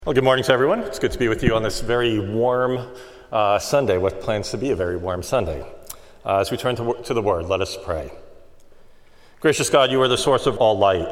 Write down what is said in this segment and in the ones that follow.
Well, good morning to everyone. It's good to be with you on this very warm Sunday, what plans to be a very warm Sunday. As we turn to the Word, let us pray. Gracious God, you are the source of all light.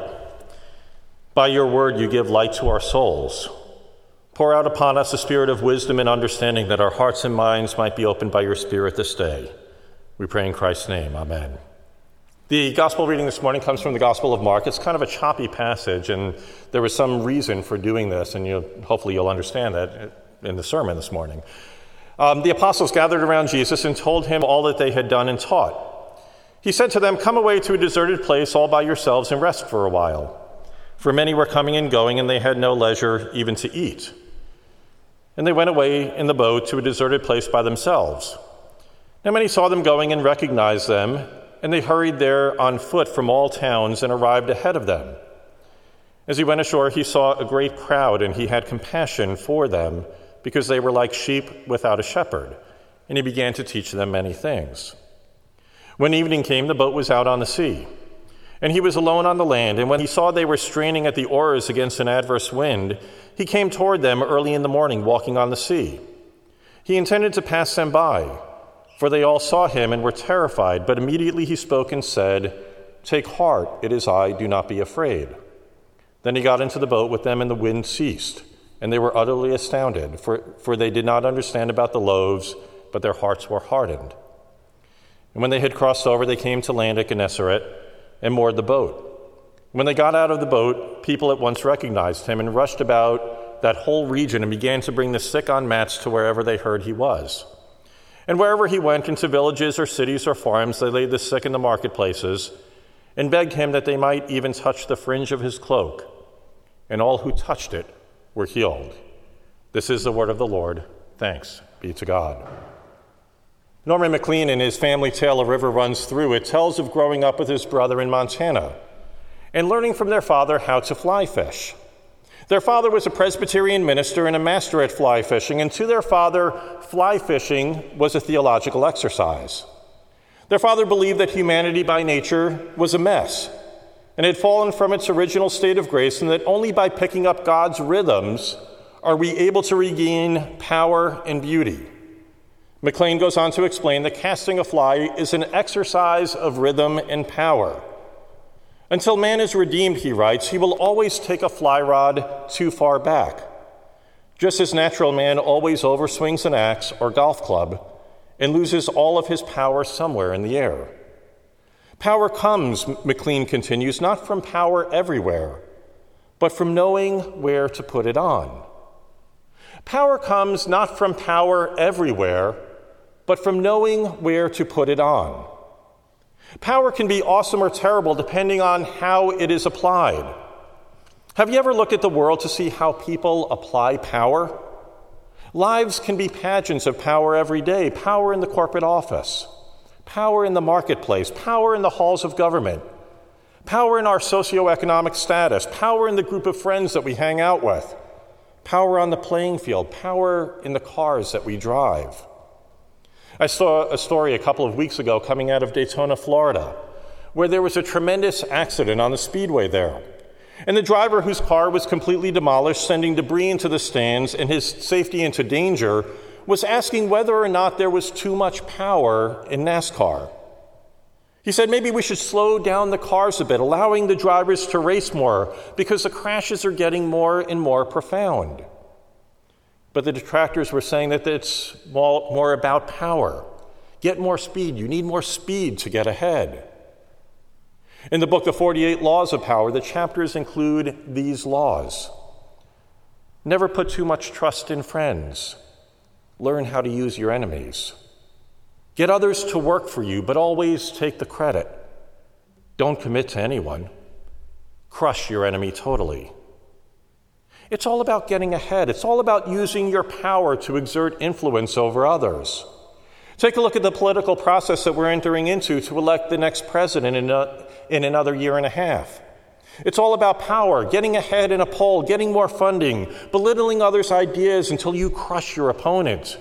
By your word, you give light to our souls. Pour out upon us a spirit of wisdom and understanding that our hearts and minds might be opened by your Spirit this day. We pray in Christ's name. Amen. The gospel reading this morning comes from the Gospel of Mark. It's kind of a choppy passage, and there was some reason for doing this, and hopefully you'll understand that in the sermon this morning. The apostles gathered around Jesus and told him all that they had done and taught. He said to them, "Come away to a deserted place all by yourselves and rest for a while." For many were coming and going, and they had no leisure even to eat. And they went away in the boat to a deserted place by themselves. Now many saw them going and recognized them, and they hurried there on foot from all towns and arrived ahead of them. As he went ashore, he saw a great crowd, and he had compassion for them because they were like sheep without a shepherd, and he began to teach them many things. When evening came, the boat was out on the sea, and he was alone on the land. And when he saw they were straining at the oars against an adverse wind, he came toward them early in the morning, walking on the sea. He intended to pass them by, for they all saw him and were terrified. But immediately he spoke and said, "Take heart, it is I, do not be afraid." Then he got into the boat with them, and the wind ceased, and they were utterly astounded, for they did not understand about the loaves, but their hearts were hardened. And when they had crossed over, they came to land at Gennesaret and moored the boat. When they got out of the boat, people at once recognized him and rushed about that whole region and began to bring the sick on mats to wherever they heard he was. And wherever he went, into villages or cities or farms, they laid the sick in the marketplaces and begged him that they might even touch the fringe of his cloak. And all who touched it were healed. This is the word of the Lord. Thanks be to God. Norman Maclean, in his family tale, A River Runs Through It, tells of growing up with his brother in Montana and learning from their father how to fly fish. Their father was a Presbyterian minister and a master at fly fishing, and to their father, fly fishing was a theological exercise. Their father believed that humanity by nature was a mess and had fallen from its original state of grace, and that only by picking up God's rhythms are we able to regain power and beauty. Maclean goes on to explain that casting a fly is an exercise of rhythm and power. Until man is redeemed, he writes, he will always take a fly rod too far back, just as natural man always overswings an axe or golf club and loses all of his power somewhere in the air. Power comes, Maclean continues, not from power everywhere, but from knowing where to put it on. Power comes not from power everywhere, but from knowing where to put it on. Power can be awesome or terrible depending on how it is applied. Have you ever looked at the world to see how people apply power? Lives can be pageants of power every day. Power in the corporate office, power in the marketplace, power in the halls of government, power in our socioeconomic status, power in the group of friends that we hang out with, power on the playing field, power in the cars that we drive. I saw a story a couple of weeks ago coming out of Daytona, Florida, where there was a tremendous accident on the speedway there. And the driver, whose car was completely demolished, sending debris into the stands and his safety into danger, was asking whether or not there was too much power in NASCAR. He said maybe we should slow down the cars a bit, allowing the drivers to race more because the crashes are getting more and more profound. But the detractors were saying that it's more about power. Get more speed. You need more speed to get ahead. In the book, The 48 Laws of Power, the chapters include these laws. Never put too much trust in friends. Learn how to use your enemies. Get others to work for you, but always take the credit. Don't commit to anyone. Crush your enemy totally. It's all about getting ahead. It's all about using your power to exert influence over others. Take a look at the political process that we're entering into to elect the next president in another year and a half. It's all about power, getting ahead in a poll, getting more funding, belittling others' ideas until you crush your opponent.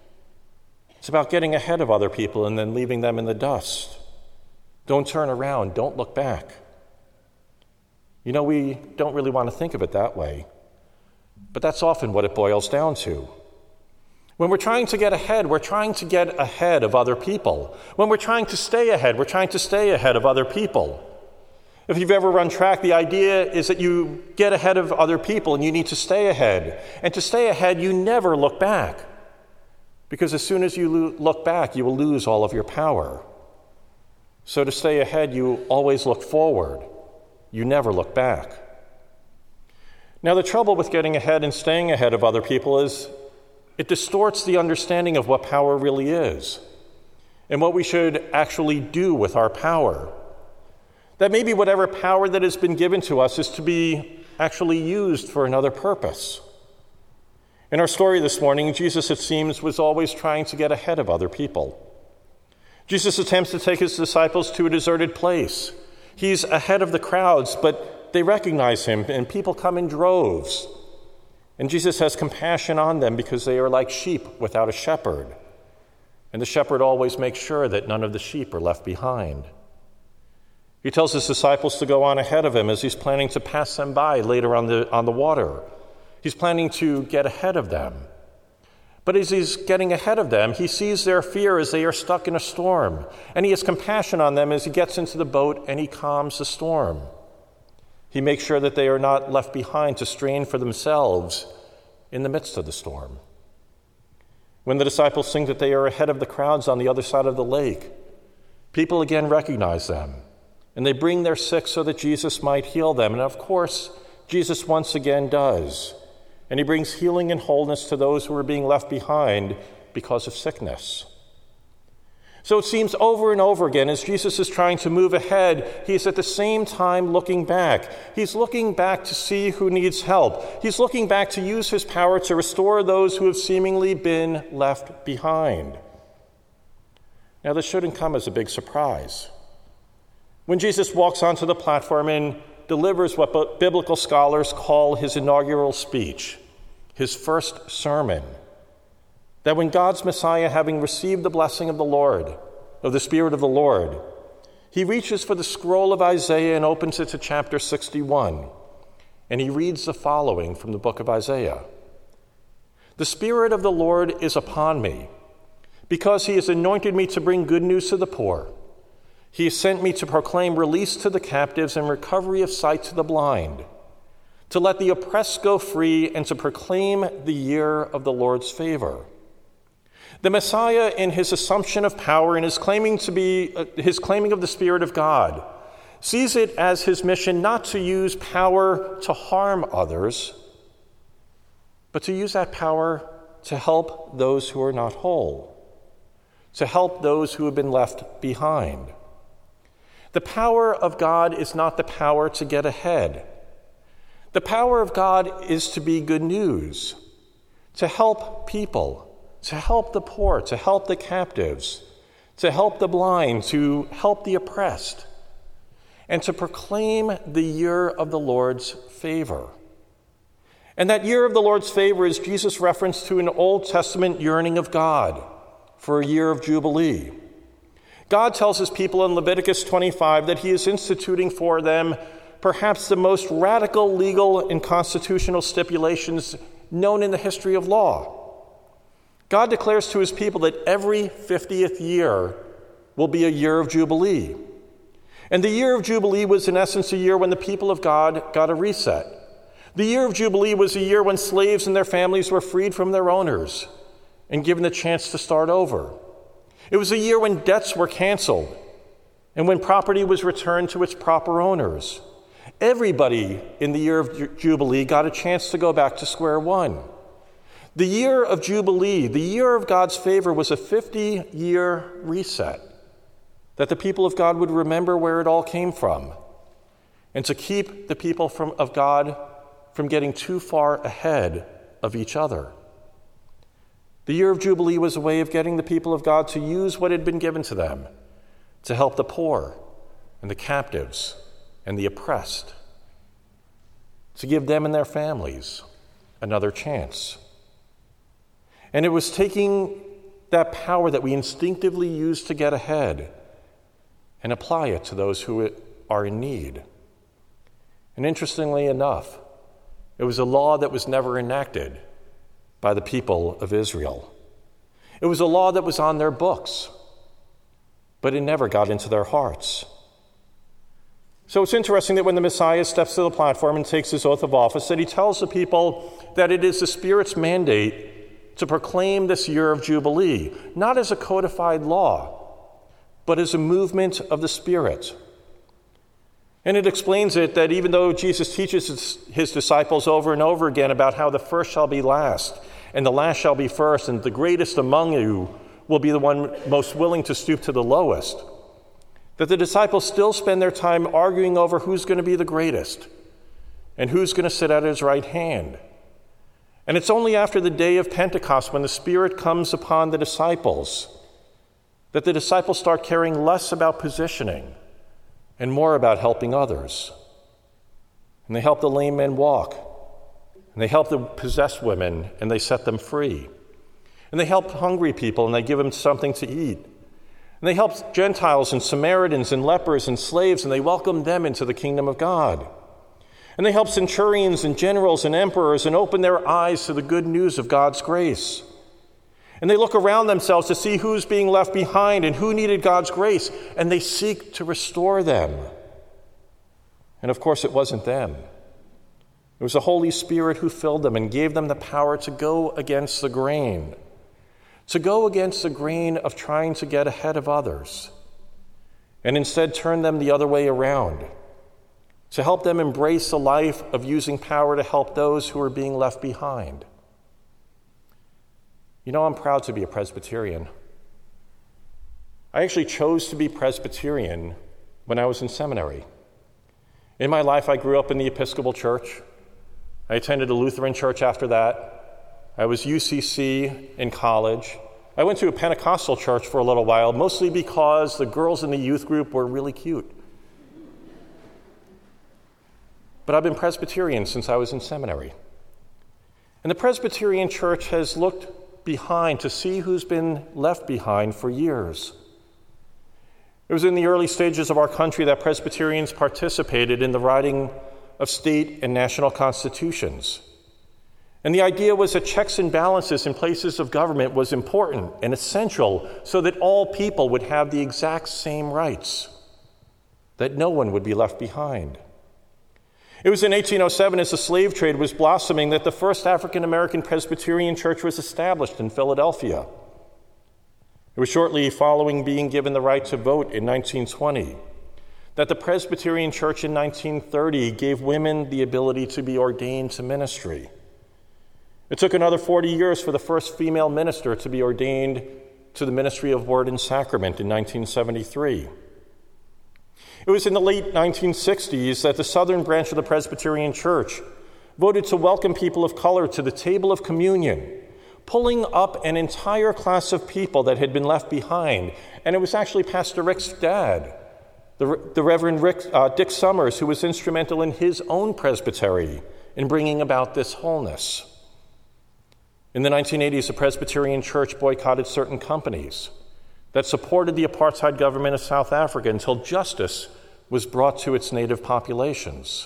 It's about getting ahead of other people and then leaving them in the dust. Don't turn around. Don't look back. You know, we don't really want to think of it that way. But that's often what it boils down to. When we're trying to get ahead, we're trying to get ahead of other people. When we're trying to stay ahead, we're trying to stay ahead of other people. If you've ever run track, the idea is that you get ahead of other people and you need to stay ahead. And to stay ahead, you never look back. Because as soon as you look back, you will lose all of your power. So to stay ahead, you always look forward. You never look back. Now, the trouble with getting ahead and staying ahead of other people is it distorts the understanding of what power really is and what we should actually do with our power. That maybe whatever power that has been given to us is to be actually used for another purpose. In our story this morning, Jesus, it seems, was always trying to get ahead of other people. Jesus attempts to take his disciples to a deserted place. He's ahead of the crowds, but they recognize him, and people come in droves. And Jesus has compassion on them because they are like sheep without a shepherd. And the shepherd always makes sure that none of the sheep are left behind. He tells his disciples to go on ahead of him as he's planning to pass them by later on the water. He's planning to get ahead of them. But as he's getting ahead of them, he sees their fear as they are stuck in a storm. And he has compassion on them as he gets into the boat and he calms the storm. He makes sure that they are not left behind to strain for themselves in the midst of the storm. When the disciples think that they are ahead of the crowds on the other side of the lake, people again recognize them. And they bring their sick so that Jesus might heal them. And of course, Jesus once again does. And he brings healing and wholeness to those who are being left behind because of sickness. So it seems over and over again, as Jesus is trying to move ahead, he's at the same time looking back. He's looking back to see who needs help. He's looking back to use his power to restore those who have seemingly been left behind. Now, this shouldn't come as a big surprise. When Jesus walks onto the platform and delivers what biblical scholars call his inaugural speech, his first sermon, that when God's Messiah, having received the blessing of the Lord, of the Spirit of the Lord, he reaches for the scroll of Isaiah and opens it to chapter 61, and he reads the following from the book of Isaiah. "The Spirit of the Lord is upon me, because he has anointed me to bring good news to the poor. He has sent me to proclaim release to the captives and recovery of sight to the blind, to let the oppressed go free and to proclaim the year of the Lord's favor." The Messiah, in his assumption of power and his claiming of the Spirit of God, sees it as his mission not to use power to harm others, but to use that power to help those who are not whole, to help those who have been left behind. The power of God is not the power to get ahead. The power of God is to be good news, to help people, to help the poor, to help the captives, to help the blind, to help the oppressed, and to proclaim the year of the Lord's favor. And that year of the Lord's favor is Jesus' reference to an Old Testament yearning of God for a year of Jubilee. God tells his people in Leviticus 25 that he is instituting for them perhaps the most radical legal and constitutional stipulations known in the history of law. God declares to his people that every 50th year will be a year of Jubilee. And the year of Jubilee was in essence a year when the people of God got a reset. The year of Jubilee was a year when slaves and their families were freed from their owners and given the chance to start over. It was a year when debts were canceled and when property was returned to its proper owners. Everybody in the year of Jubilee got a chance to go back to square one. The year of Jubilee, the year of God's favor, was a 50-year reset that the people of God would remember where it all came from and to keep the people of God from getting too far ahead of each other. The year of Jubilee was a way of getting the people of God to use what had been given to them to help the poor and the captives and the oppressed, to give them and their families another chance. And it was taking that power that we instinctively use to get ahead and apply it to those who are in need. And interestingly enough, It was a law that was never enacted by the people of Israel. It was a law that was on their books, but it never got into their hearts. So it's interesting that when the Messiah steps to the platform and takes his oath of office, that he tells the people that it is the Spirit's mandate to proclaim this year of Jubilee, not as a codified law, but as a movement of the Spirit. And it explains it that even though Jesus teaches his disciples over and over again about how the first shall be last, and the last shall be first, and the greatest among you will be the one most willing to stoop to the lowest, that the disciples still spend their time arguing over who's going to be the greatest and who's going to sit at his right hand. And it's only after the day of Pentecost, when the Spirit comes upon the disciples, that the disciples start caring less about positioning and more about helping others. And they help the lame men walk, and they help the possessed women, and they set them free. And they help hungry people, and they give them something to eat. And they help Gentiles and Samaritans and lepers and slaves, and they welcome them into the kingdom of God. And they help centurions and generals and emperors and open their eyes to the good news of God's grace. And they look around themselves to see who's being left behind and who needed God's grace, and they seek to restore them. And of course, it wasn't them. It was the Holy Spirit who filled them and gave them the power to go against the grain. To go against the grain of trying to get ahead of others, and instead turn them the other way around, to help them embrace the life of using power to help those who are being left behind. You know, I'm proud to be a Presbyterian. I actually chose to be Presbyterian when I was in seminary. In my life, I grew up in the Episcopal Church. I attended a Lutheran church after that. I was UCC in college. I went to a Pentecostal church for a little while, mostly because the girls in the youth group were really cute. But I've been Presbyterian since I was in seminary. And the Presbyterian church has looked behind to see who's been left behind for years. It was in the early stages of our country that Presbyterians participated in the writing of state and national constitutions. And the idea was that checks and balances in places of government was important and essential so that all people would have the exact same rights, that no one would be left behind. It was in 1807, as the slave trade was blossoming, that the first African-American Presbyterian church was established in Philadelphia. It was shortly following being given the right to vote in 1920 that the Presbyterian Church in 1930 gave women the ability to be ordained to ministry. It took another 40 years for the first female minister to be ordained to the ministry of Word and Sacrament in 1973. It was in the late 1960s that the southern branch of the Presbyterian Church voted to welcome people of color to the table of communion, pulling up an entire class of people that had been left behind. And it was actually Pastor Rick's dad, the Reverend Dick Summers, who was instrumental in his own presbytery in bringing about this wholeness. In the 1980s, the Presbyterian Church boycotted certain companies that supported the apartheid government of South Africa until justice was brought to its native populations.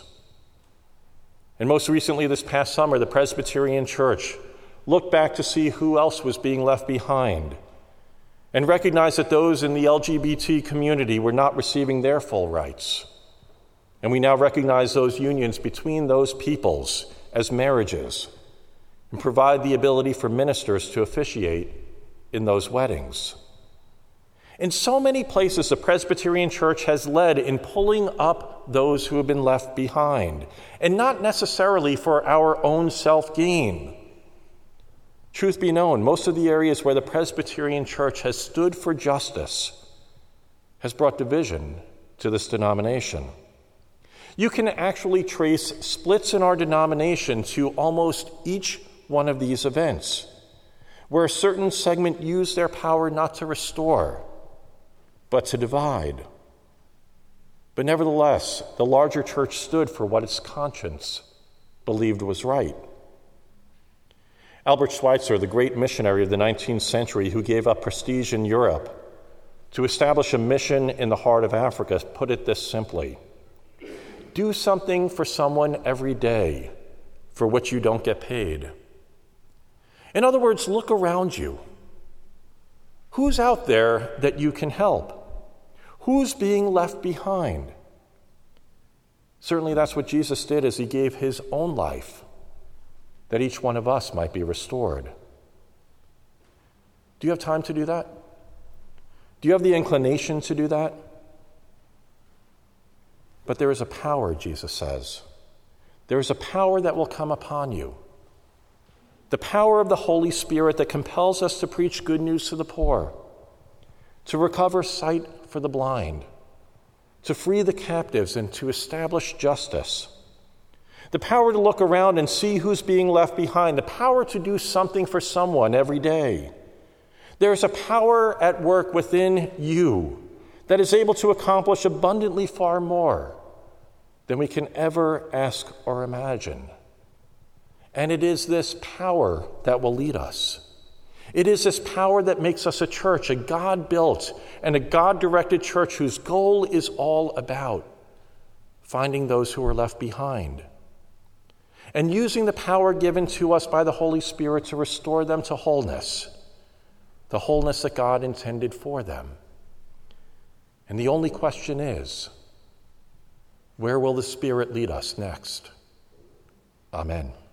And most recently, this past summer, the Presbyterian Church looked back to see who else was being left behind and recognized that those in the LGBT community were not receiving their full rights. And we now recognize those unions between those peoples as marriages and provide the ability for ministers to officiate in those weddings. In so many places, the Presbyterian Church has led in pulling up those who have been left behind, and not necessarily for our own self-gain. Truth be known, most of the areas where the Presbyterian Church has stood for justice has brought division to this denomination. You can actually trace splits in our denomination to almost each one of these events, where a certain segment used their power not to restore, but to divide. But nevertheless, the larger church stood for what its conscience believed was right. Albert Schweitzer, the great missionary of the 19th century who gave up prestige in Europe to establish a mission in the heart of Africa, put it this simply: do something for someone every day for which you don't get paid. In other words, look around you. Who's out there that you can help? Who's being left behind? Certainly that's what Jesus did as he gave his own life, that each one of us might be restored. Do you have time to do that? Do you have the inclination to do that? But there is a power, Jesus says. There is a power that will come upon you. The power of the Holy Spirit that compels us to preach good news to the poor, to recover sight for the blind, to free the captives and to establish justice. The power to look around and see who's being left behind. The power to do something for someone every day. There's a power at work within you that is able to accomplish abundantly far more than we can ever ask or imagine. And it is this power that will lead us. It is this power that makes us a church, a God-built and a God-directed church whose goal is all about finding those who are left behind and using the power given to us by the Holy Spirit to restore them to wholeness, the wholeness that God intended for them. And the only question is, where will the Spirit lead us next? Amen.